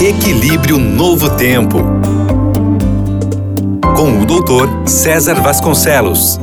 Equilíbrio Novo Tempo, com o Dr. César Vasconcelos.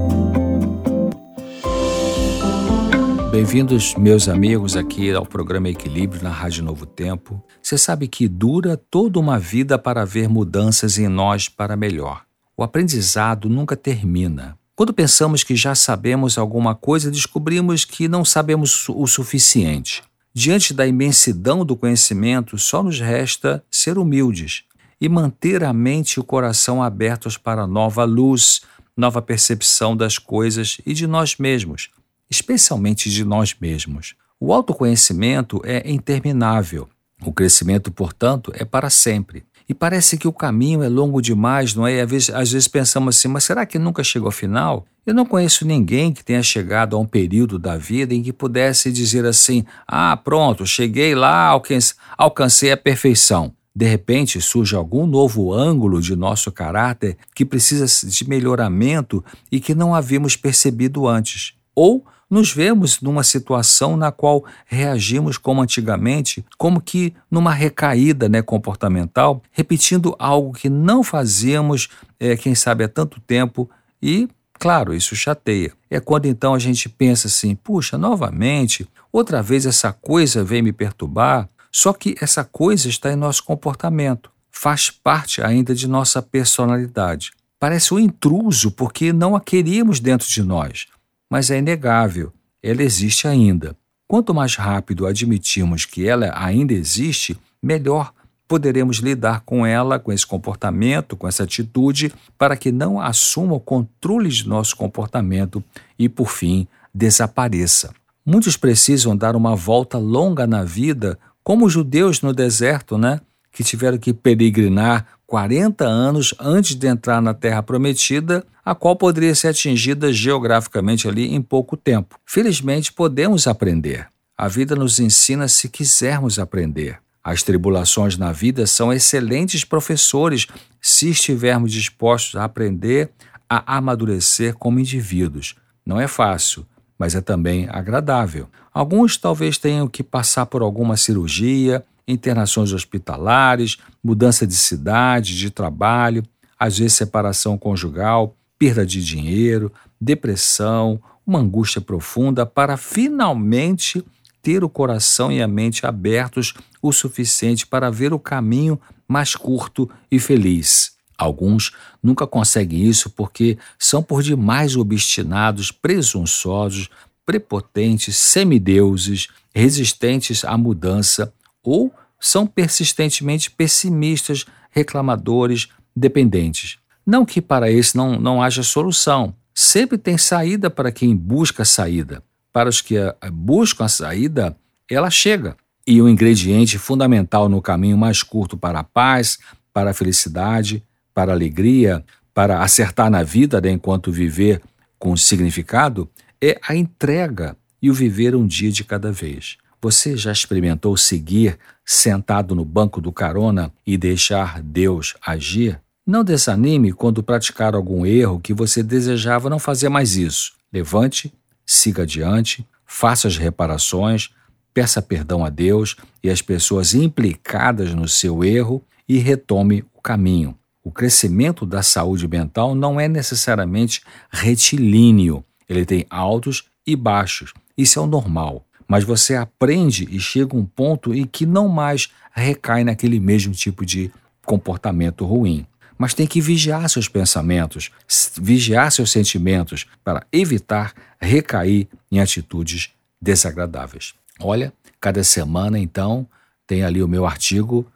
Bem-vindos, meus amigos, aqui ao programa Equilíbrio na Rádio Novo Tempo. Você sabe que dura toda uma vida para haver mudanças em nós para melhor. O aprendizado nunca termina. Quando pensamos que já sabemos alguma coisa, descobrimos que não sabemos o suficiente. Diante da imensidão do conhecimento, só nos resta ser humildes e manter a mente e o coração abertos para nova luz, nova percepção das coisas e de nós mesmos, especialmente de nós mesmos. O autoconhecimento é interminável. O crescimento, portanto, é para sempre. E parece que o caminho é longo demais, não é? Às vezes pensamos assim, mas será que nunca chegou ao final? Eu não conheço ninguém que tenha chegado a um período da vida em que pudesse dizer assim, pronto, cheguei lá, alcancei a perfeição. De repente surge algum novo ângulo de nosso caráter que precisa de melhoramento e que não havíamos percebido antes. Ou nos vemos numa situação na qual reagimos como antigamente, como que numa recaída comportamental, repetindo algo que não fazíamos, quem sabe há tanto tempo, e, claro, isso chateia. É quando então a gente pensa assim, puxa, novamente, outra vez essa coisa vem me perturbar, só que essa coisa está em nosso comportamento, faz parte ainda de nossa personalidade. Parece um intruso porque não a queríamos dentro de nós. Mas é inegável, ela existe ainda. Quanto mais rápido admitirmos que ela ainda existe, melhor poderemos lidar com ela, com esse comportamento, com essa atitude, para que não assuma o controle de nosso comportamento e, por fim, desapareça. Muitos precisam dar uma volta longa na vida, como os judeus no deserto, que tiveram que peregrinar 40 anos antes de entrar na Terra Prometida, a qual poderia ser atingida geograficamente ali em pouco tempo. Felizmente, podemos aprender. A vida nos ensina se quisermos aprender. As tribulações na vida são excelentes professores se estivermos dispostos a aprender a amadurecer como indivíduos. Não é fácil, mas é também agradável. Alguns talvez tenham que passar por alguma cirurgia, internações hospitalares, mudança de cidade, de trabalho, às vezes separação conjugal, perda de dinheiro, depressão, uma angústia profunda para finalmente ter o coração e a mente abertos o suficiente para ver o caminho mais curto e feliz. Alguns nunca conseguem isso porque são por demais obstinados, presunçosos, prepotentes, semideuses, resistentes à mudança, ou são persistentemente pessimistas, reclamadores, dependentes. Não que para esse não haja solução. Sempre tem saída para quem busca saída. Para os que buscam a saída, ela chega. E o ingrediente fundamental no caminho mais curto para a paz, para a felicidade, para a alegria, para acertar na vida enquanto viver com significado, é a entrega e o viver um dia de cada vez. Você já experimentou seguir sentado no banco do carona e deixar Deus agir? Não desanime quando praticar algum erro que você desejava não fazer mais isso. Levante, siga adiante, faça as reparações, peça perdão a Deus e às pessoas implicadas no seu erro e retome o caminho. O crescimento da saúde mental não é necessariamente retilíneo. Ele tem altos e baixos. Isso é o normal. Mas você aprende e chega a um ponto em que não mais recai naquele mesmo tipo de comportamento ruim. Mas tem que vigiar seus pensamentos, vigiar seus sentimentos para evitar recair em atitudes desagradáveis. Olha, cada semana, então, tem ali o meu artigo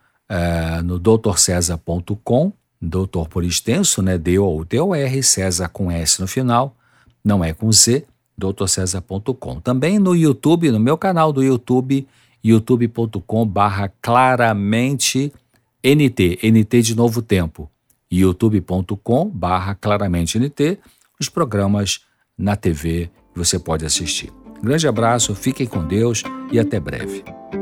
no drcesar.com, doutor por extenso, D-O-U-T-O-R, César com S no final, não é com Z, drcesar.com. Também no YouTube, no meu canal do YouTube, youtube.com/claramente NT de Novo Tempo, youtube.com/claramente NT, os programas na TV que você pode assistir. Grande abraço, fiquem com Deus e até breve.